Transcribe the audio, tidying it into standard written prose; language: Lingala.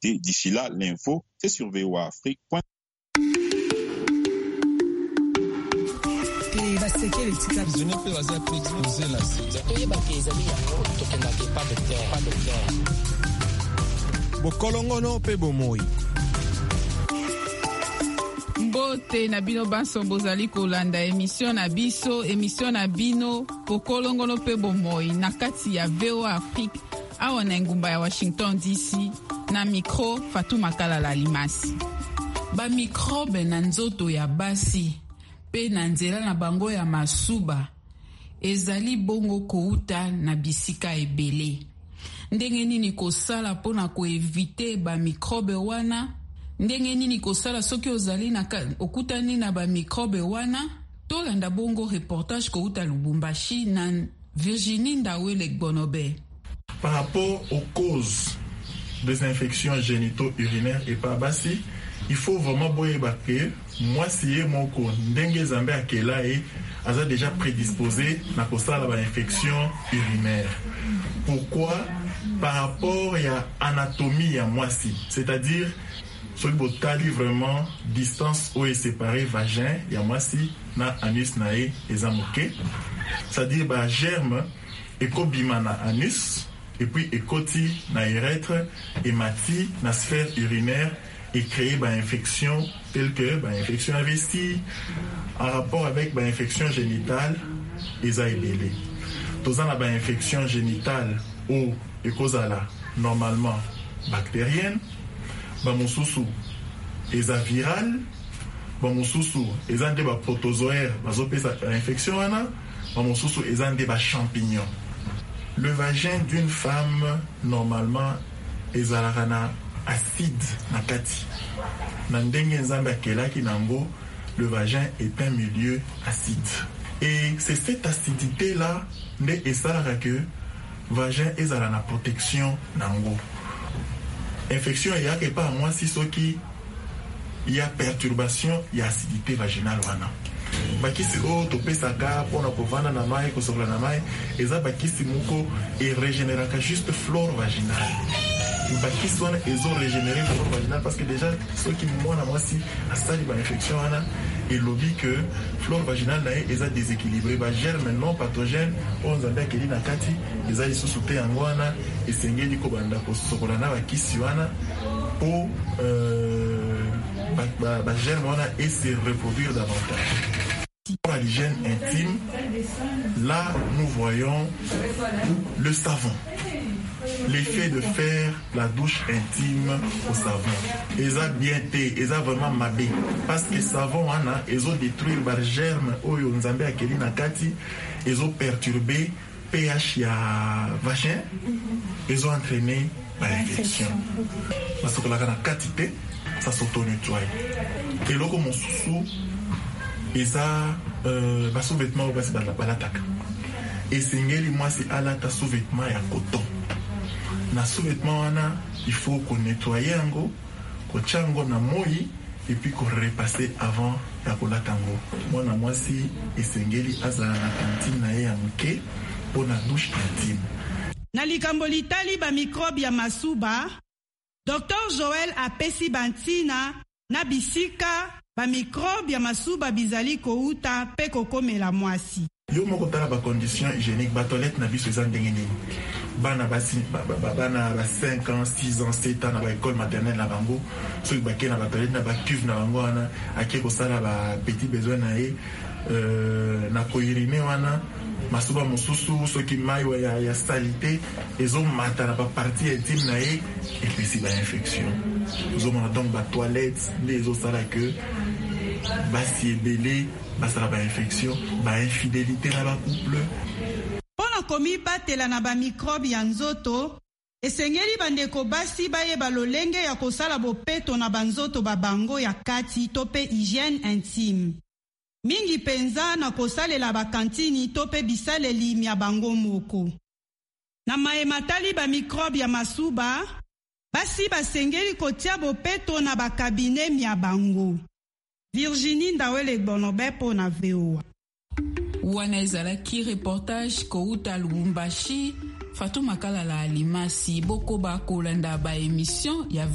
d'actualité. D'ici là, l'info, c'est sur VOA Afrique. Bokolongono pe bomoi. Mbote na bino banso bozali kolanda émission na bino Bokolongono pe bomoi na kati ya VOA Afrique awa na ngumba ya Washington DC na micro Fatou Makala Limasi. Ba microbe na nzoto ya basi pe na nzela na bango ya masuba ezali bongo kouta na bisika ebele. Ndenge nini kosala pona koevite ba microbe wana? Ndenge nini kosala soki ozali na okutani na ba microbe wana? Tolanda bongo reportage kouta Lubumbashi na Virginie Ndawele Gbonobe. Par rapport aux causes des infections génito-urinaires et par basi, il faut vraiment boyebake moi si mon ko ndenge zambe akela et aza déjà prédisposé na kosala ba infection urinaire. Pourquoi? Par rapport à anatomie à moi si, c'est-à-dire sur le botali vraiment distance où est séparé vagin ya moi si na anus nae ezamoke, c'est-à-dire ba germe ekobima na anus et puis ekoti na urètre et mati na sphère urinaire et créer une infection telle que infection à vessie en rapport avec infection génitale et aébélé. Tous en a infection génitale ou et cause normalement bactérienne, bamususu et virale, bamususu et des protozoaires, infection ana, bamususu et des champignons. Le vagin d'une femme normalement est acide nakati. Nandenge nzambe akelaki nango, le vagin est un milieu acide. Et c'est cette acidité là nde esalaka que vagin ezala na protection nango. Infection yake pa moi si soki il y a perturbation, il y a acidité vaginale wana. Bakisi o topesaka pona kovanda na mai kosokola na mai eza bakisi moko et régénéraka juste flore vaginale. Bakisi wana ezo régénérer flore vaginale parce que déjà ceux qui mwana mwasi asali ba infection wana et lobby que flore vaginale na eza déséquilibré ba germe non pathogène on zanda keli na kati eza lisusu te yango wana esengeli ko banda kosokola na bakisi wana pour ba germe wana et se reproduire davantage. Pour l'hygiène intime, là nous voyons le savon. L'effet de faire la douche intime au savon. Ils ont bien été, ils ont vraiment mabé. Parce que le savon, ils ont détruit les germes, ils ont perturbé le pH vagin, ils ont entraîné l'infection. Parce que la quantité, ça s'auto-nettoie. Et là, comme on sous ils ont sous-vêtements au l'attaque. Et c'est moi c'est à la sous-vêtements et à coton. Na sous-vêtements il faut qu'on nettoie yango, qu'on chango na moi et puis qu'on repasser avant ya kolatango. Moi na moi si esengeli azala na cantine na ya mke pour na douche intime. Na likambo litali ba microbe ya masuba, Dr Joël apesi bantina na bisika ba microbe ya masuba bizali kouta pe kokomela mwasi. Yo moko tala ba conditions hygiéniques ba toilette na biso ezandenge nini. Bana basi bana ba 5 ans, 6 ans, 7 ans na ba école maternelle na bango, so ba ke na ba toilette na ba cuve na bango wana, ake ko sala ba petit besoin na na koirine wana, masuba mususu so ki mai wa ya salité, ezo mata na ba partie intime na et puis si ba infection. Zo mona donc ba toilette, les autres sala que basi ebele, basala ba infection, ba infidélité na ba couple. Pona komi batela na ba microbe ya nzoto, esengeli bandeko basi bayeba lolenge ya kosala bopeto na banzoto babango ya kati tope hygiène intime. Mingi penza na kosalela bakantini tope bisaleli mia bango moko. Na maematali ba microbe ya masuba, basi basengeli kotia bopeto na bakabine mia bango. Virginie Ndawele Gbonobe po na VOA. Wana ezalaki reportage kouta Lubumbashi, Fatou Makala Limasi, boko ba kolanda ba émission ya